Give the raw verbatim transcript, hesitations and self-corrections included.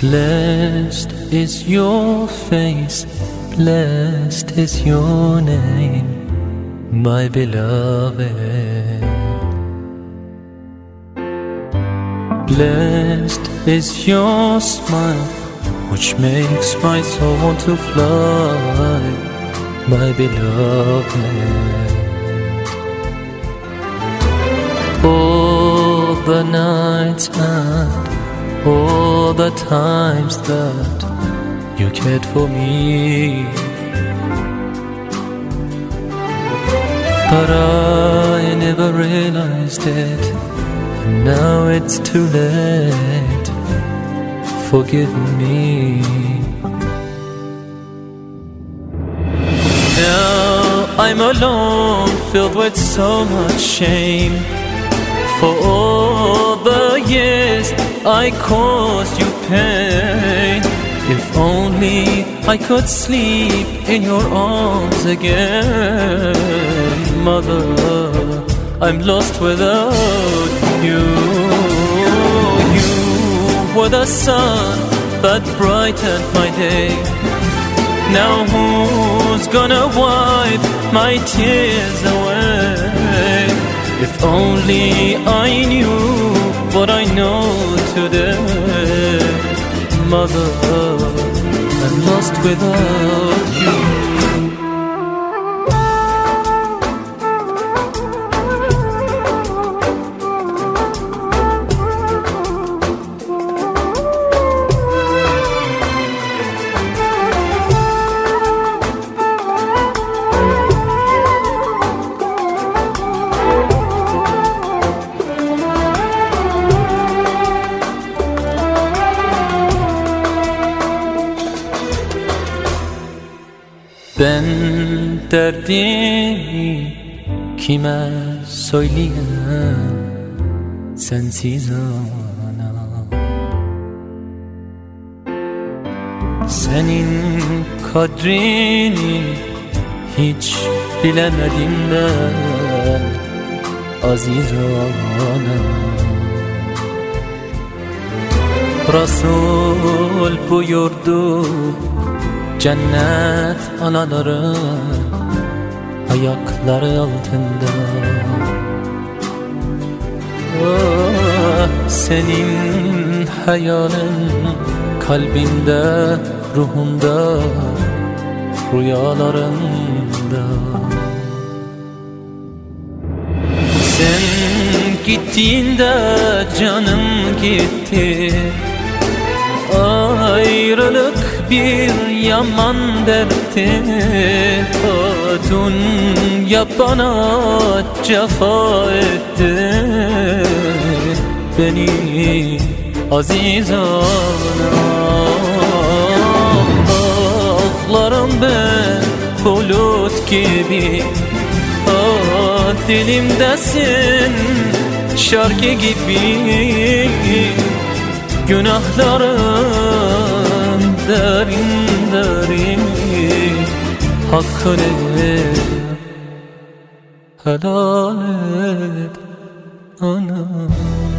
Blessed is your face, blessed is your name, my beloved. Blessed is your smile, which makes my soul to fly, my beloved. All the nights and all the times that you cared for me, but I never realized it, and now it's too late. Forgive me. Now I'm alone, filled with so much shame, for all the years I caused you pain. If only I could sleep in your arms again. Mother, I'm lost without you. You were the sun that brightened my day. Now who's gonna wipe my tears away? If only I knew what I know today. Mother, I'm lost without you. Ben derdimi kime söyleyeyim, sensiz ana. Senin kadrini hiç bilemedim ben, aziz ana. Resul buyurdu, cennet anaları ayakları altında. Oh, senin hayalin kalbinde, ruhunda, rüyalarında. Sen gittiğinde canım gitti. Ayrılık bir yaman dertti. O dünya bana cefa etti. Beni aziz ana. Ağlarım ben bulut gibi. Ah, dilimdesin şarkı gibi. Günahlarım derin derin, hakkını helal et ana.